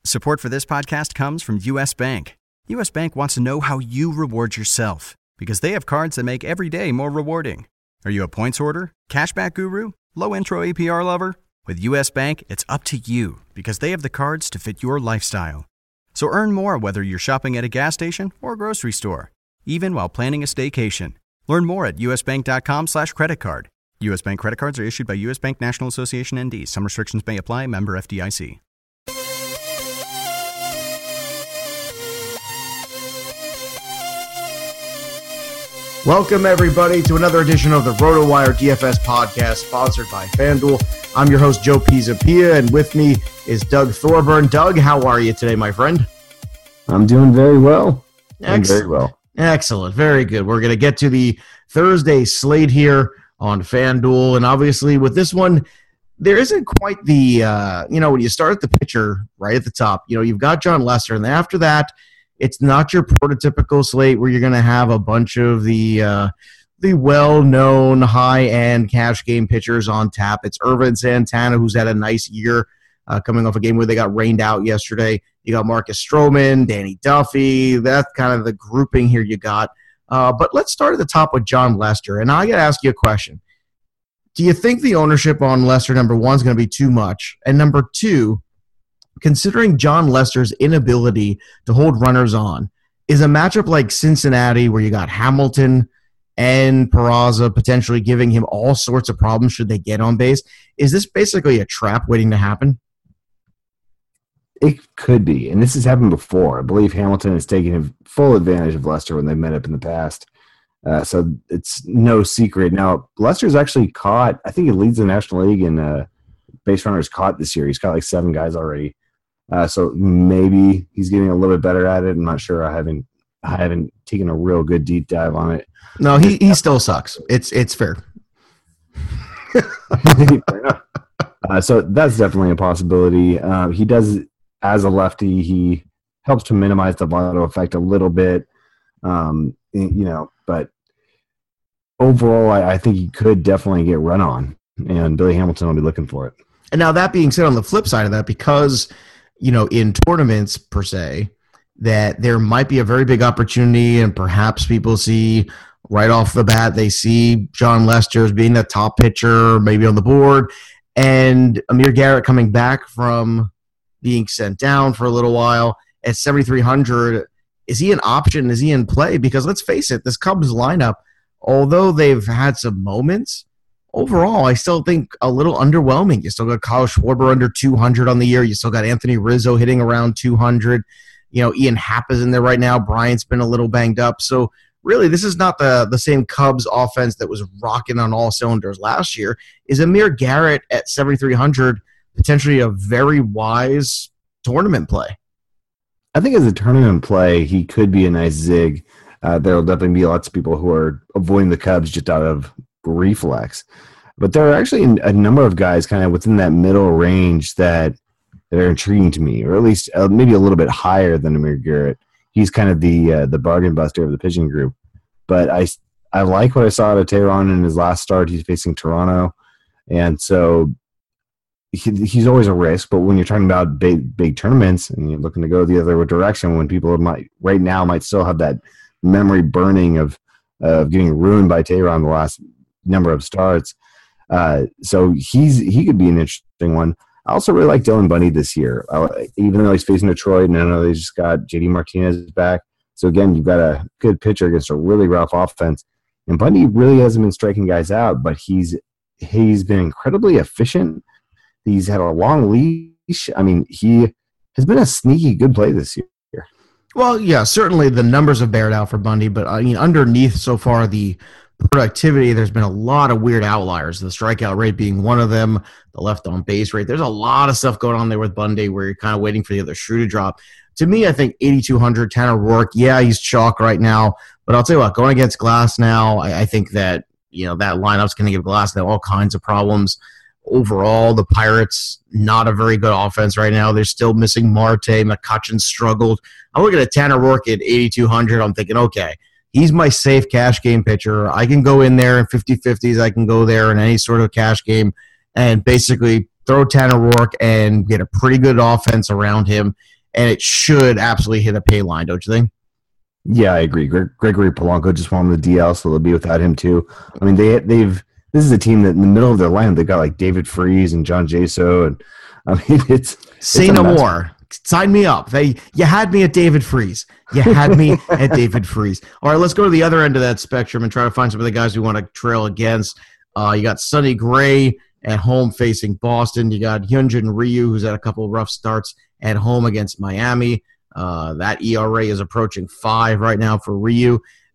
Support for this podcast comes from U.S. Bank. U.S. Bank wants to know how you reward yourself because they have cards that make every day more rewarding. Are you a points hoarder, cashback guru, low intro APR lover? With U.S. Bank, it's up to you because they have the cards to fit your lifestyle. So earn more whether you're shopping at a gas station or grocery store, even while planning a staycation. Learn more at usbank.com/creditcard. U.S. Bank credit cards are issued by U.S. Bank National Association ND. Some restrictions may apply. Member FDIC. Welcome, everybody, to another edition of the RotoWire DFS podcast, sponsored by FanDuel. I'm your host, Joe Pisapia, and with me is Doug Thorburn. Doug, how are you today, my friend? I'm doing very well. Excellent. Very good. We're going to get to the Thursday slate here on FanDuel, and obviously with this one, there isn't quite the, when you start at the pitcher right at the top, you've got Jon Lester, and after that, it's not your prototypical slate where you're going to have a bunch of the well-known high-end cash game pitchers on tap. It's Ervin Santana, who's had a nice year coming off a game where they got rained out yesterday. You got Marcus Stroman, Danny Duffy. That's kind of the grouping here you got. But let's start at the top with Jon Lester. And I got to ask you a question. Do you think the ownership on Lester, number one, is going to be too much? And number two, considering Jon Lester's inability to hold runners on, is a matchup like Cincinnati where you got Hamilton and Peraza potentially giving him all sorts of problems should they get on base, is this basically a trap waiting to happen? It could be, and this has happened before. I believe Hamilton has taken full advantage of Lester when they've met up in the past, so it's no secret. Now, Lester's actually caught, I think he leads the National League in base runners caught this year. He's caught like 7 guys already. So maybe he's getting a little bit better at it. I'm not sure. I haven't taken a real good deep dive on it. No, he still sucks. It's fair. So that's definitely a possibility. He does, as a lefty, he helps to minimize the Votto effect a little bit. But overall, I think he could definitely get run on, and Billy Hamilton will be looking for it. And now that being said, on the flip side of that, because in tournaments per se, that there might be a very big opportunity, and perhaps people see right off the bat, they see Jon Lester as being the top pitcher, maybe on the board, and Amir Garrett coming back from being sent down for a little while at 7,300. Is he an option? Is he in play? Because let's face it, this Cubs lineup, although they've had some moments, overall, I still think a little underwhelming. You still got Kyle Schwarber under 200 on the year. You still got Anthony Rizzo hitting around 200. Ian Happ is in there right now. Bryant's been a little banged up. So really, this is not the same Cubs offense that was rocking on all cylinders last year. Is Amir Garrett at 7,300 potentially a very wise tournament play? I think as a tournament play, he could be a nice zig. There will definitely be lots of people who are avoiding the Cubs just out of reflex, but there are actually a number of guys kind of within that middle range that are intriguing to me, or at least maybe a little bit higher than Amir Garrett. He's kind of the bargain buster of the pitching group, but I like what I saw out of Tehran in his last start. He's facing Toronto, and so he's always a risk. But when you're talking about big tournaments and you're looking to go the other direction, when people might still have that memory burning of getting ruined by Tehran the last number of starts. So he could be an interesting one. I also really like Dylan Bundy this year, even though he's facing Detroit, and I know they just got JD Martinez back. So again, you've got a good pitcher against a really rough offense. And Bundy really hasn't been striking guys out, but he's been incredibly efficient. He's had a long leash. I mean, he has been a sneaky good play this year. Well, yeah, certainly the numbers have bared out for Bundy, but underneath so far the productivity, there's been a lot of weird outliers, the strikeout rate being one of them, the left on base rate. There's a lot of stuff going on there with Bundy where you're kind of waiting for the other shoe to drop. To me, I think 8,200, Tanner Roark, yeah, he's chalk right now, but I'll tell you what, going against Glasnow, I think that, that lineup's going to give Glasnow all kinds of problems. Overall, the Pirates, not a very good offense right now. They're still missing Marte. McCutchen struggled. I'm looking at Tanner Roark at 8,200. I'm thinking, okay, he's my safe cash game pitcher. I can go in there in 50-50s. I can go there in any sort of cash game and basically throw Tanner Roark and get a pretty good offense around him. and it should absolutely hit a pay line, don't you think? Yeah, I agree. Gregory Polanco just won the DL, so they'll be without him too. I mean, they've this is a team that in the middle of their lineup they got like David Freese and John Jaso, and I mean Say no more. Sign me up. You had me at David Freese. You had me at David Freese. All right, let's go to the other end of that spectrum and try to find some of the guys we want to trail against. You got Sonny Gray at home facing Boston. You got Hyunjin Ryu, who's had a couple of rough starts at home against Miami. That ERA is approaching 5 right now for Ryu.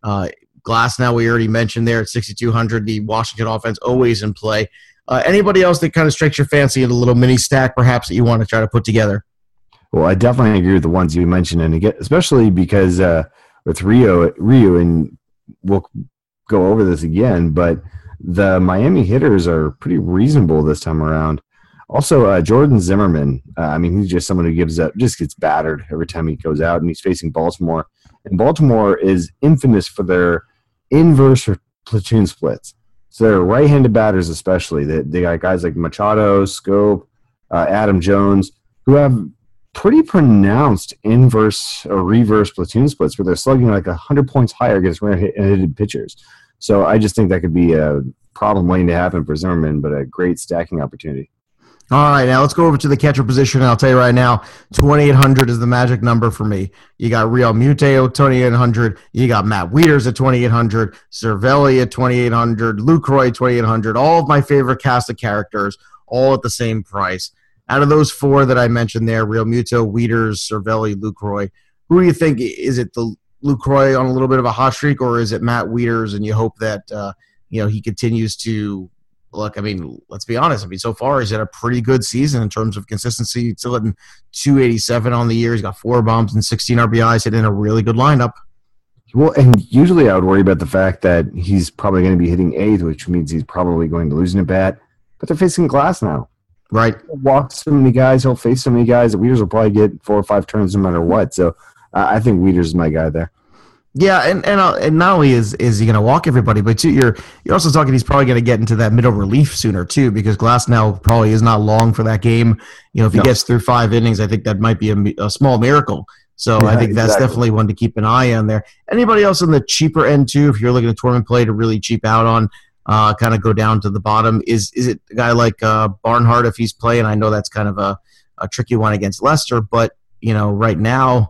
Glasnow, we already mentioned there at 6,200. The Washington offense always in play. Anybody else that kind of strikes your fancy in a little mini stack, perhaps, that you want to try to put together? Well, I definitely agree with the ones you mentioned, and again, especially because with Ryu, and we'll go over this again, but the Miami hitters are pretty reasonable this time around. Also, Jordan Zimmerman, I mean, he's just someone who just gets battered every time he goes out, and he's facing Baltimore. And Baltimore is infamous for their inverse platoon splits. So they're right-handed batters especially. They got guys like Machado, Scope, Adam Jones, who have pretty pronounced inverse or reverse platoon splits where they're slugging like 100 points higher against right-handed pitchers. So I just think that could be a problem waiting to happen for Zimmerman, but a great stacking opportunity. All right, now let's go over to the catcher position. And I'll tell you right now, 2,800 is the magic number for me. You got Real Muteo, 2,800. You got Matt Wieters at 2,800. Cervelli at 2,800. Lucroy, 2,800. All of my favorite cast of characters, all at the same price. Out of those 4 that I mentioned there, Real Muteo, Wieters, Cervelli, Lucroy, who do you think? Is it the Lucroy on a little bit of a hot streak, or is it Matt Wieters, and you hope that he continues to – look, I mean, let's be honest. I mean, so far he's had a pretty good season in terms of consistency. He's still hitting 287 on the year. He's got 4 bombs and 16 RBIs, hitting a really good lineup. Well, and usually I would worry about the fact that he's probably going to be hitting 8th, which means he's probably going to lose in a bat. But they're facing Glasnow. Right. He'll walk so many guys. He'll face so many guys that Wieters will probably get 4 or 5 turns no matter what. So I think Wieters is my guy there. Yeah, and not only is he going to walk everybody, but too, you're also talking he's probably going to get into that middle relief sooner too, because Glasnow probably is not long for that game. If he gets through 5 innings, I think that might be a small miracle. So yeah, I think that's definitely one to keep an eye on there. Anybody else on the cheaper end too, if you're looking at tournament play to really cheap out on, kind of go down to the bottom, is it a guy like Barnhart if he's playing? I know that's kind of a tricky one against Leicester, but right now.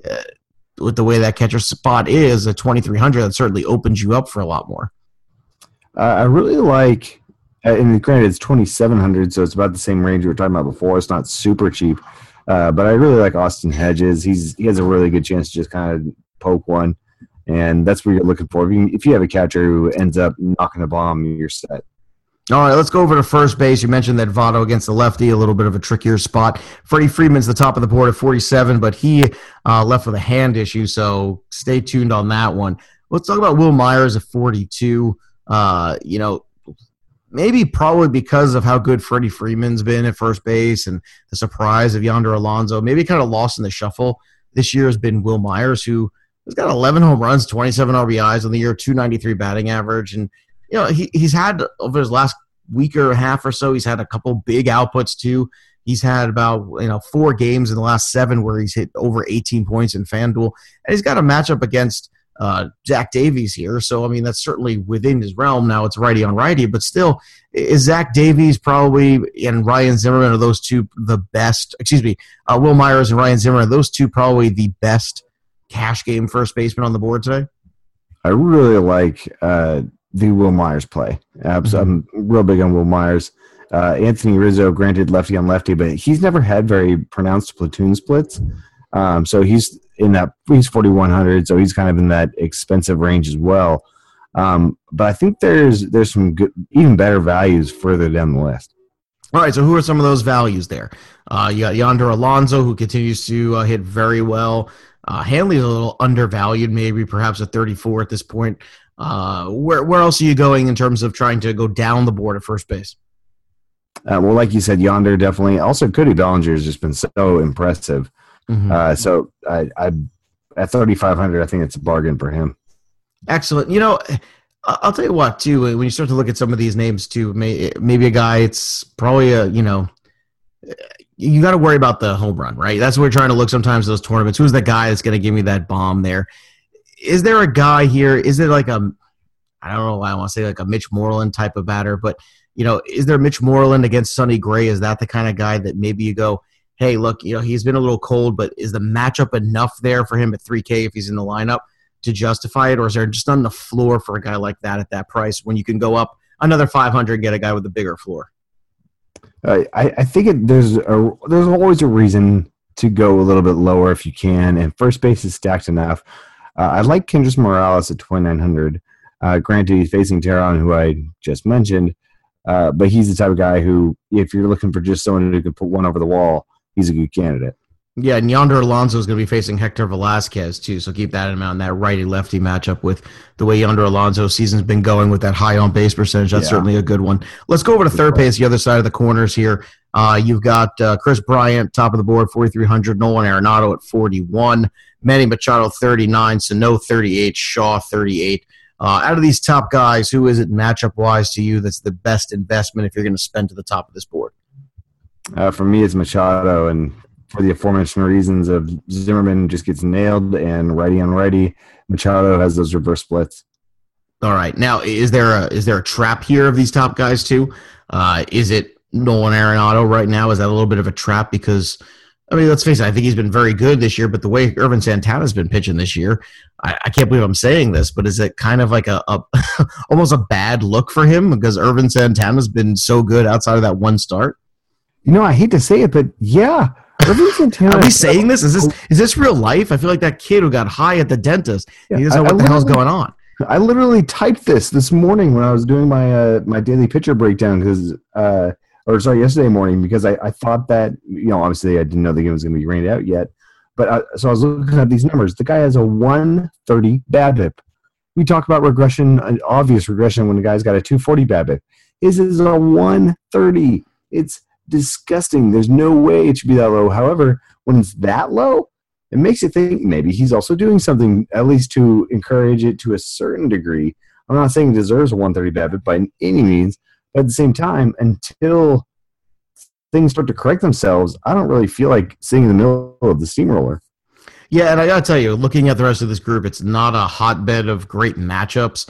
With the way that catcher spot is at 2,300, that certainly opens you up for a lot more. I really like, and granted it's 2,700, so it's about the same range we were talking about before. It's not super cheap, but I really like Austin Hedges. He has a really good chance to just kind of poke one, and that's what you're looking for. If you have a catcher who ends up knocking a bomb, you're set. All right, let's go over to first base. You mentioned that Votto against the lefty, a little bit of a trickier spot. Freddie Freeman's the top of the board at 47, but he left with a hand issue, so stay tuned on that one. Let's talk about Will Myers at 42. Maybe probably because of how good Freddie Freeman's been at first base and the surprise of Yonder Alonso, maybe kind of lost in the shuffle this year has been Will Myers, who has got 11 home runs, 27 RBIs on the year, 293 batting average, and he's had over his last week or a half or so, he's had a couple big outputs too. He's had about 4 games in the last 7 where he's hit over 18 points in FanDuel, and he's got a matchup against Zach Davies here. So I mean that's certainly within his realm. Now it's righty on righty, but still, is Zach Davies probably and Ryan Zimmerman are those two the best? Will Myers and Ryan Zimmerman, are those two probably the best cash game first baseman on the board today? I really like the Will Myers play. I'm real big on Will Myers. Anthony Rizzo, granted lefty on lefty, but he's never had very pronounced platoon splits. So he's 4,100, so he's kind of in that expensive range as well. But I think there's some good, even better values further down the list. All right, so who are some of those values there? You got Yonder Alonso, who continues to hit very well. Hanley's a little undervalued, maybe perhaps at 34 at this point. Where else are you going in terms of trying to go down the board at first base? Well, like you said, Yonder definitely. Also, Cody Bellinger has just been so impressive. So I at 3,500, I think it's a bargain for him. Excellent. I'll tell you what, too, when you start to look at some of these names, too, maybe a guy, it's probably you got to worry about the home run, right? That's what we're trying to look sometimes at those tournaments. Who's the guy that's going to give me that bomb there? Is there a guy here? Is it like I don't know why I want to say like a Mitch Moreland type of batter, but, is there Mitch Moreland against Sonny Gray? Is that the kind of guy that maybe you go, hey, look, he's been a little cold, but is the matchup enough there for him at 3K if he's in the lineup to justify it? Or is there just not enough floor for a guy like that at that price when you can go up another 500 and get a guy with a bigger floor? I think there's always a reason to go a little bit lower if you can, and first base is stacked enough. I like Kendrys Morales at 2,900. Granted, he's facing Teheran, who I just mentioned, but he's the type of guy who, if you're looking for just someone who can put one over the wall, he's a good candidate. Yeah, and Yonder Alonso is going to be facing Hector Velasquez, too, so keep that in mind, that righty-lefty matchup with the way Yonder Alonso's season's been going with that high on-base percentage. That's certainly a good one. Let's go over to third base, the other side of the corners here. You've got Chris Bryant, top of the board, 4,300, Nolan Arenado at 41, Manny Machado, 39, Sano, 38, Shaw, 38. Out of these top guys, who is it matchup-wise to you that's the best investment if you're going to spend to the top of this board? For me, it's Machado, and for the aforementioned reasons of Zimmerman just gets nailed and righty on righty, Machado has those reverse splits. All right. Now, is there a trap here of these top guys too? Is it Nolan Arenado right now? Is that a little bit of a trap? Because, I mean, let's face it, I think he's been very good this year, but the way Irvin Santana's been pitching this year, I can't believe I'm saying this, but is it kind of like a almost a bad look for him because Irvin Santana's been so good outside of that one start? I hate to say it, but yeah. Are we saying this? Is this real life? I feel like that kid who got high at the dentist. Yeah, he doesn't know what the hell's going on. I literally typed this morning when I was doing my my daily pitcher breakdown yesterday morning because I thought that obviously I didn't know the game was going to be rained out yet, but so I was looking at these numbers. The guy has a 130 BABIP. We talk about regression, an obvious regression when the guy's got a 240 BABIP. His is a 130. It's disgusting. There's no way it should be that low. However, when it's that low, it makes you think maybe he's also doing something at least to encourage it to a certain degree. I'm not saying he deserves a 130 BABIP by any means, but at the same time, until things start to correct themselves, I don't really feel like sitting in the middle of the steamroller. Yeah, and I got to tell you, looking at the rest of this group, it's not a hotbed of great matchups.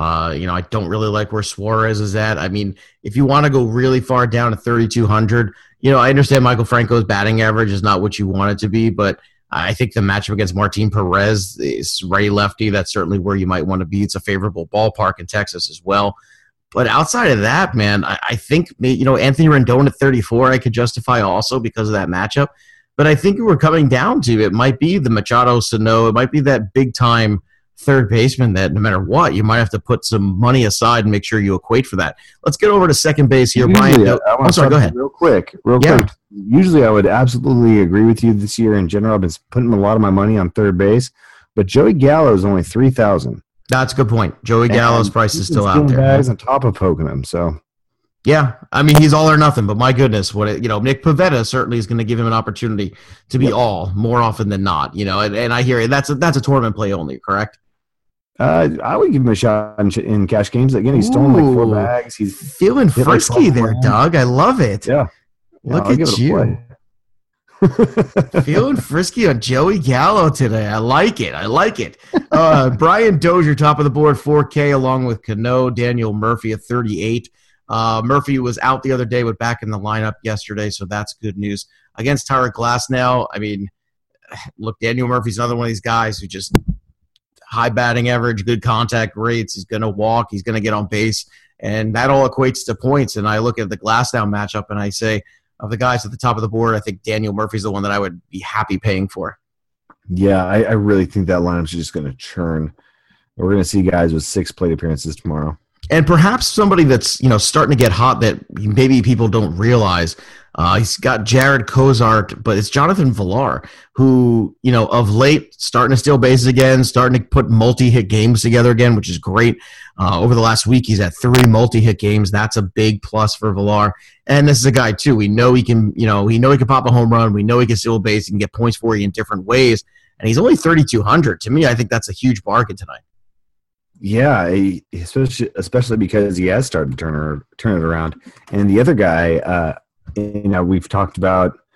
I don't really like where Suarez is at. I mean, if you want to go really far down to 3,200, I understand Michael Franco's batting average is not what you want it to be, but I think the matchup against Martin Perez is righty-lefty. That's certainly where you might want to be. It's a favorable ballpark in Texas as well. But outside of that, man, I think, Anthony Rendon at 34 I could justify also because of that matchup. But I think we're coming down to it might be the Machado Sano. It might be that big-time third baseman that no matter what, you might have to put some money aside and make sure you equate for that. Let's get over to second base here. Usually, Brian, I'm sorry, go ahead. Real quick. Usually I would absolutely agree with you this year in general. I've been putting a lot of my money on third base, but Joey Gallo is only 3,000. That's a good point. Joey Gallo's price is still out there. Guys on top of poking him, so. Yeah, I mean, he's all or nothing, but my goodness, Nick Pivetta certainly is going to give him an opportunity to be all more often than not, and I hear it. That's a tournament play only, correct? I would give him a shot in cash games. Again, he's stolen like 4 bags. He's feeling frisky there, Doug. I love it. Yeah. Look at you. Feeling frisky on Joey Gallo today. I like it. Brian Dozier, top of the board, 4K, along with Cano, Daniel Murphy at 38. Murphy was out the other day, but back in the lineup yesterday, so that's good news. Against Tyler Glasnow, I mean, look, Daniel Murphy's another one of these guys who just high batting average, good contact rates. He's going to walk. He's going to get on base, and that all equates to points. And I look at the Glasnow matchup, and I say, of the guys at the top of the board, I think Daniel Murphy's the one that I would be happy paying for. Yeah, I really think that lineup's just going to churn. We're going to see guys with 6 plate appearances tomorrow. And perhaps somebody that's starting to get hot that maybe people don't realize. He's got Jared Cozart, but it's Jonathan Villar, who of late starting to steal bases again, starting to put multi-hit games together again, which is great. Over the last week, he's had 3 multi-hit games. That's a big plus for Villar. And this is a guy too. We know he can. We know he can pop a home run. We know he can steal a base. He can get points for you in different ways. And he's only 3,200. To me, I think that's a huge bargain tonight. Yeah, especially because he has started to turn it around. And the other guy, we've talked about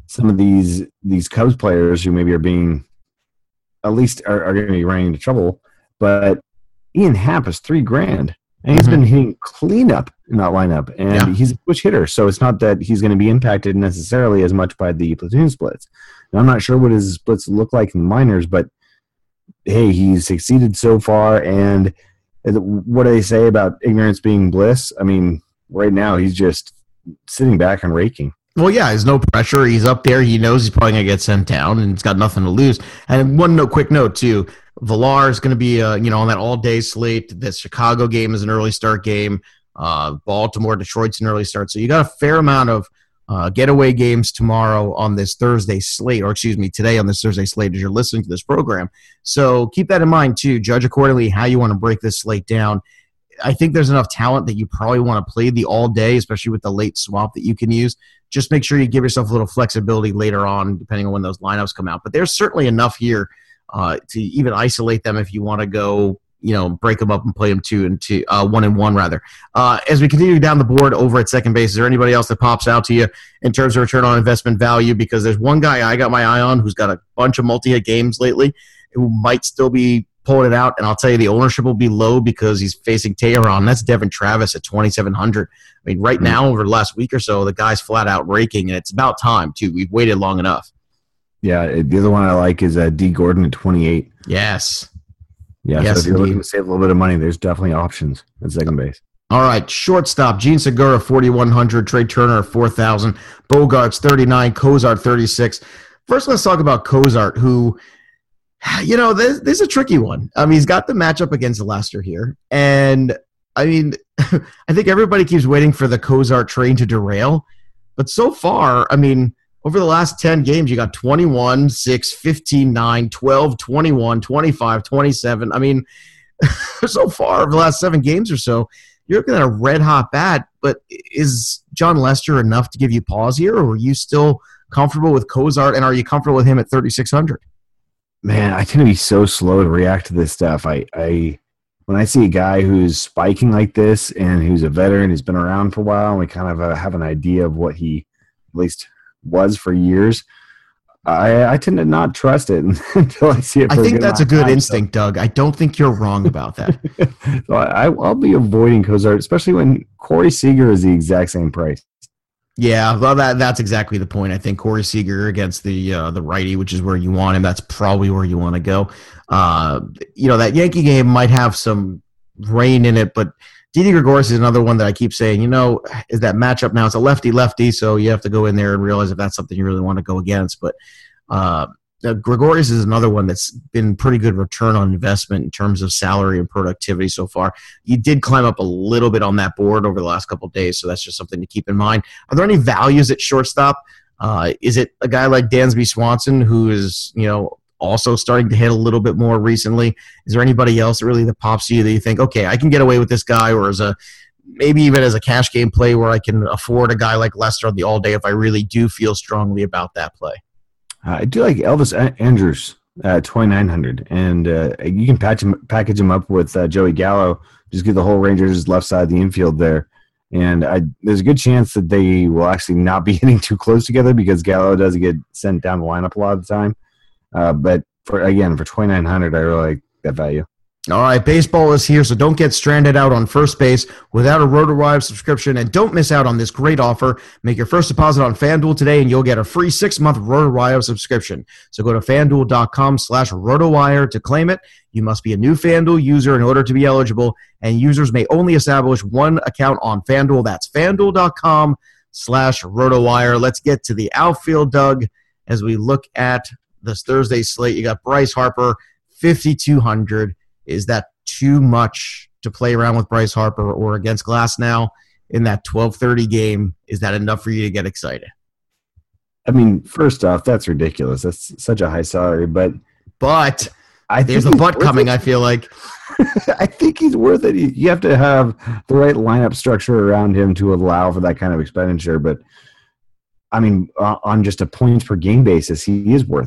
some of these Cubs players who maybe are being at least are going to be running into trouble. But Ian Happ is $3,000, and he's been hitting cleanup in that lineup, and he's a switch hitter, so it's not that he's going to be impacted necessarily as much by the platoon splits. And I'm not sure what his splits look like in the minors, but hey, he's succeeded so far. And what do they say about ignorance being bliss? I mean, right now he's just sitting back and raking. Well, yeah, there's no pressure. He's up there. He knows he's probably going to get sent down, and he's got nothing to lose. And quick note, too. Villar is going to be, on that all-day slate. The Chicago game is an early start game. Baltimore, Detroit's an early start. So you got a fair amount of getaway games tomorrow on this Thursday slate, today on this Thursday slate as you're listening to this program. So keep that in mind, too. Judge accordingly how you want to break this slate down. I think there's enough talent that you probably want to play the all day, especially with the late swap that you can use. Just make sure you give yourself a little flexibility later on, depending on when those lineups come out. But there's certainly enough here to even isolate them if you want to go, break them up and play them 1-1 rather. As we continue down the board over at second base, is there anybody else that pops out to you in terms of return on investment value? Because there's one guy I got my eye on who's got a bunch of multi-hit games lately who might still be pulling it out, and I'll tell you the ownership will be low because he's facing Teheran. That's Devin Travis at 2,700. I mean, right now over the last week or so, the guy's flat out raking, and it's about time too. We've waited long enough. Yeah, the other one I like is D. Gordon at 28. Yes. Yeah, yes, so if you're indeed. looking to save a little bit of money, there's definitely options at second base. All right, shortstop, Gene Segura, 4,100. Trey Turner, 4,000. Bogarts, 39. Cozart, 36. First, let's talk about Cozart, who, this is a tricky one. I mean, he's got the matchup against Lester here. And, I mean, I think everybody keeps waiting for the Cozart train to derail. But so far, I mean, over the last 10 games, you got 21, 6, 15, 9, 12, 21, 25, 27. I mean, so far over the last 7 games or so, you're looking at a red-hot bat. But is John Lester enough to give you pause here, or are you still comfortable with Cozart, and are you comfortable with him at 3,600? Man, I tend to be so slow to react to this stuff. When I see a guy who's spiking like this and who's a veteran, who's been around for a while, and we kind of have an idea of what he at least was for years, I tend to not trust it until I see it. I think that's a good instinct, Doug. I don't think you're wrong about that. So I'll be avoiding Cozart, especially when Corey Seager is the exact same price. Yeah, well, that's exactly the point. I think Corey Seager against the righty, which is where you want him. That's probably where you want to go. That Yankee game might have some rain in it, but Didi Gregorius is another one that I keep saying, is that matchup now? It's a lefty-lefty, so you have to go in there and realize if that's something you really want to go against. But Gregorius is another one that's been pretty good return on investment in terms of salary and productivity so far. He did climb up a little bit on that board over the last couple of days, so that's just something to keep in mind. Are there any values at shortstop? Is it a guy like Dansby Swanson who is, also starting to hit a little bit more recently? Is there anybody else that pops to you that you think, okay, I can get away with this guy, or maybe even as a cash game play where I can afford a guy like Lester on the all day if I really do feel strongly about that play? I do like Elvis Andrus at 2,900, and you can package him up with Joey Gallo. Just get the whole Rangers left side of the infield there, and there's a good chance that they will actually not be hitting too close together because Gallo does get sent down the lineup a lot of the time. But for 2,900, I really like that value. All right, baseball is here, so don't get stranded out on first base without a RotoWire subscription, and don't miss out on this great offer. Make your first deposit on FanDuel today, and you'll get a free 6-month RotoWire subscription. So go to FanDuel.com/RotoWire to claim it. You must be a new FanDuel user in order to be eligible, and users may only establish one account on FanDuel. That's FanDuel.com/RotoWire. Let's get to the outfield, Doug, as we look at this Thursday slate. You got Bryce Harper, 5,200. Is that too much to play around with Bryce Harper, or against Glasnow in that 12:30 game? Is that enough for you to get excited? I mean, first off, that's ridiculous. That's such a high salary, but there's a but coming, I feel like. I think he's worth it. You have to have the right lineup structure around him to allow for that kind of expenditure. But, I mean, on just a points per game basis, he is worth it.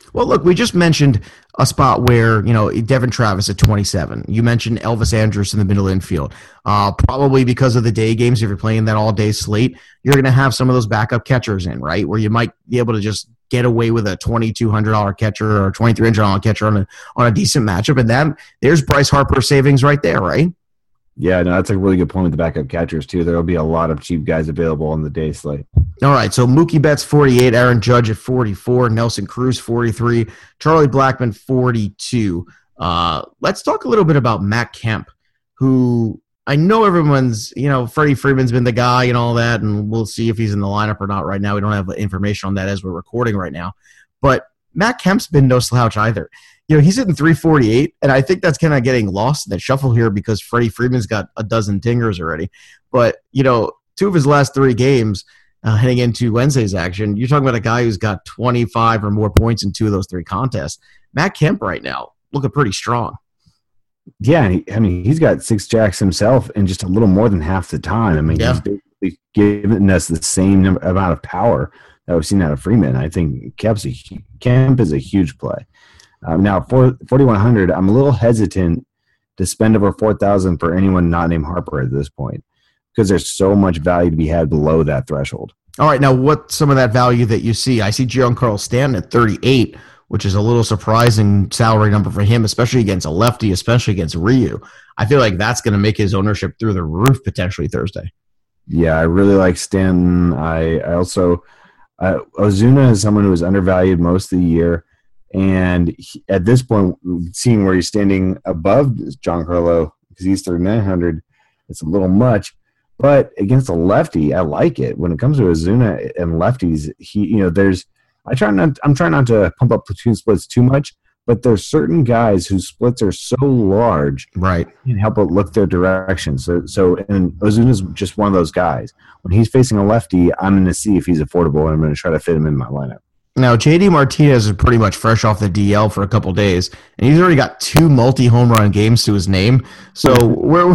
Well, look, we just mentioned a spot where, Devin Travis at 27. You mentioned Elvis Andrus in the middle infield. Probably because of the day games, if you're playing that all-day slate, you're going to have some of those backup catchers in, right, where you might be able to just get away with a $2,200 catcher or $2,300 catcher on a decent matchup. And there's Bryce Harper savings right there, right? Yeah, no, that's a really good point with the backup catchers, too. There will be a lot of cheap guys available on the day slate. All right, so Mookie Betts, 48, Aaron Judge at 44, Nelson Cruz, 43, Charlie Blackmon, 42. Let's talk a little bit about Matt Kemp, who I know everyone's, Freddie Freeman's been the guy and all that, and we'll see if he's in the lineup or not right now. We don't have information on that as we're recording right now. But Matt Kemp's been no slouch either. He's hitting 348, and I think that's kind of getting lost in the shuffle here because Freddie Freeman's got a dozen dingers already. But, 2 of his last 3 games heading into Wednesday's action, you're talking about a guy who's got 25 or more points in 2 of those 3 contests. Matt Kemp right now looking pretty strong. Yeah, he's got 6 jacks himself in just a little more than half the time. He's basically giving us the same amount of power that we've seen out of Freeman. I think Kemp is a huge play. Now, for 4,100, I'm a little hesitant to spend over 4,000 for anyone not named Harper at this point because there's so much value to be had below that threshold. All right, now what's some of that value that you see? I see Giancarlo Stanton at 38, which is a little surprising salary number for him, especially against a lefty, especially against Ryu. I feel like that's going to make his ownership through the roof potentially Thursday. Yeah, I really like Stanton. I also Ozuna is someone who was undervalued most of the year. And at this point, seeing where he's standing above Giancarlo, because he's 3,900, it's a little much. But against a lefty, I like it. When it comes to Ozuna and lefties, I'm trying not to pump up platoon splits too much, but there's certain guys whose splits are so large, right, you can help it look their direction. So and Ozuna's just one of those guys. When he's facing a lefty, I'm going to see if he's affordable, and I'm going to try to fit him in my lineup. Now, JD Martinez is pretty much fresh off the DL for a couple days, and he's already got 2 multi-home run games to his name. So, when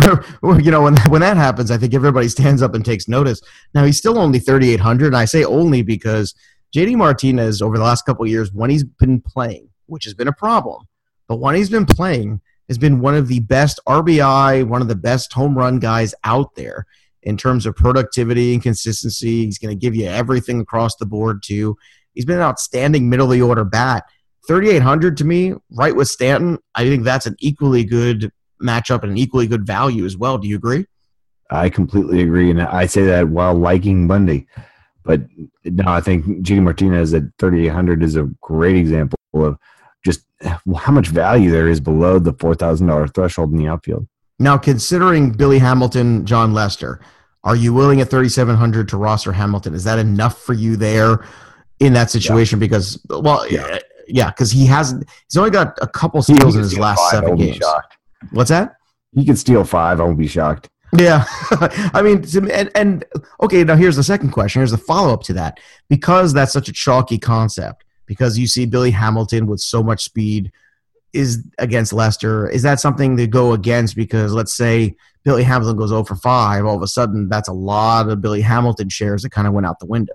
that happens, I think everybody stands up and takes notice. Now, he's still only 3,800, and I say only because JD Martinez, over the last couple of years, when he's been playing, which has been a problem, but when he's been playing, has been one of the best RBI, one of the best home run guys out there in terms of productivity and consistency. He's going to give you everything across the board, too. He's been an outstanding middle-of-the-order bat. 3,800 to me, right with Stanton, I think that's an equally good matchup and an equally good value as well. Do you agree? I completely agree, and I say that while liking Bundy. But no, I think JD Martinez at 3,800 is a great example of just how much value there is below the $4,000 threshold in the outfield. Now, considering Billy Hamilton, John Lester, are you willing at 3,700 to roster Hamilton? Is that enough for you there in that situation? Yeah. Because, because he's only got a couple steals in his last 7 games. What's that? He could steal 5. I won't be shocked. Yeah. I mean, and okay, now here's the second question. Here's the follow-up to that. Because that's such a chalky concept, because you see Billy Hamilton with so much speed is against Lester, is that something to go against? Because let's say Billy Hamilton goes 0 for 5, all of a sudden that's a lot of Billy Hamilton shares that kind of went out the window.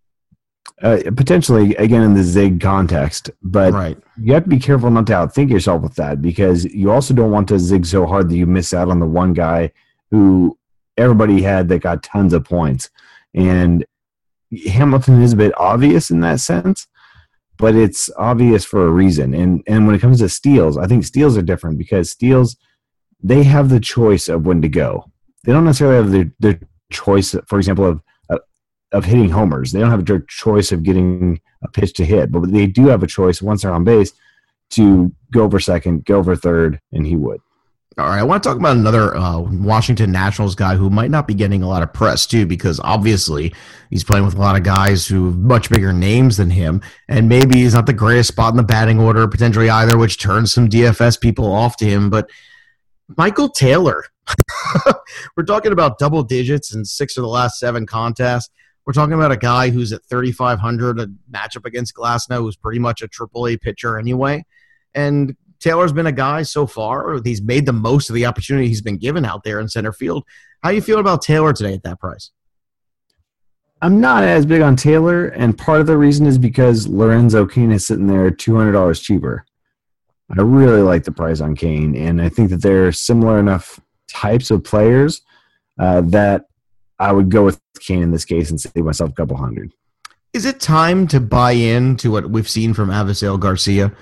Potentially, again, in the Zig context, but right. You have to be careful not to outthink yourself with that, because you also don't want to zig so hard that you miss out on the one guy who everybody had that got tons of points. And Hamilton is a bit obvious in that sense, but it's obvious for a reason. And when it comes to steals, I think steals are different, because steals, they have the choice of when to go. They don't necessarily have their choice, for example, of hitting homers. They don't have a choice of getting a pitch to hit, but they do have a choice once they're on base to go over second, go over third, and he would. All right, I want to talk about another Washington Nationals guy who might not be getting a lot of press, too, because obviously he's playing with a lot of guys who have much bigger names than him, and maybe he's not the greatest spot in the batting order, potentially either, which turns some DFS people off to him. But Michael Taylor, we're talking about double digits in 6 of the last 7 contests. We're talking about a guy who's at 3,500, a matchup against Glasnow, who's pretty much a AAA pitcher anyway. And Taylor's been a guy so far, he's made the most of the opportunity he's been given out there in center field. How do you feel about Taylor today at that price? I'm not as big on Taylor, and part of the reason is because Lorenzo Cain is sitting there $200 cheaper. I really like the price on Cain, and I think that they're similar enough types of players that I would go with Cain in this case and save myself a couple hundred. Is it time to buy in to what we've seen from Avisail Garcia?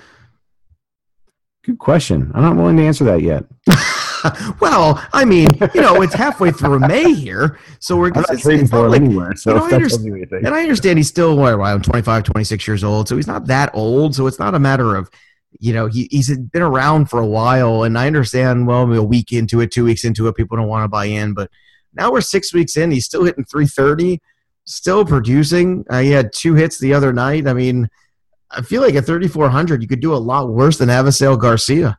Good question. I'm not willing to answer that yet. Well, I mean, it's halfway through May here, so we're not trading for him anywhere. So I understand he's still around 25, 26 years old, so he's not that old. So it's not a matter of, he's been around for a while, and I understand. Well, a week into it, 2 weeks into it, people don't want to buy in, but now we're 6 weeks in. He's still hitting 330, still producing. He had 2 hits the other night. I mean, I feel like at 3,400, you could do a lot worse than Avisail Garcia.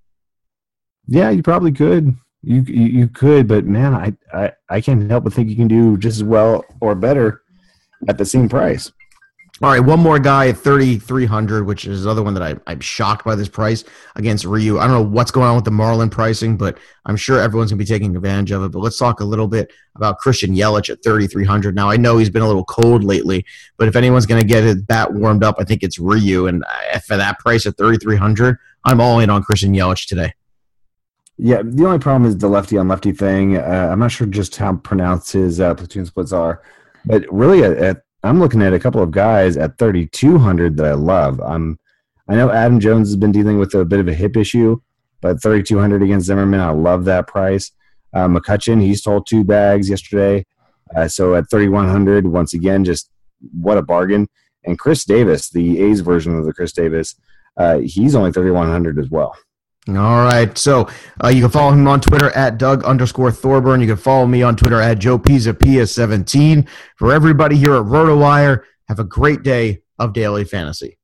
Yeah, you probably could. You could, but man, I can't help but think you can do just as well or better at the same price. All right, one more guy at 3,300, which is the other one that I'm shocked by this price against Ryu. I don't know what's going on with the Marlin pricing, but I'm sure everyone's going to be taking advantage of it. But let's talk a little bit about Christian Yelich at 3,300. Now, I know he's been a little cold lately, but if anyone's going to get his bat warmed up, I think it's Ryu. And for that price at 3,300, I'm all in on Christian Yelich today. Yeah, the only problem is the lefty-on-lefty thing. I'm not sure just how pronounced his platoon splits are. But really, I'm looking at a couple of guys at 3,200 that I love. I know Adam Jones has been dealing with a bit of a hip issue, but 3,200 against Zimmerman, I love that price. McCutchen, he stole 2 bags yesterday. So at 3,100, once again, just what a bargain. And Chris Davis, the A's version of the Chris Davis, he's only 3,100 as well. All right, so you can follow him on Twitter at Doug_Thorburn. You can follow me on Twitter at Joe Pisa17. For everybody here at RotoWire, have a great day of daily fantasy.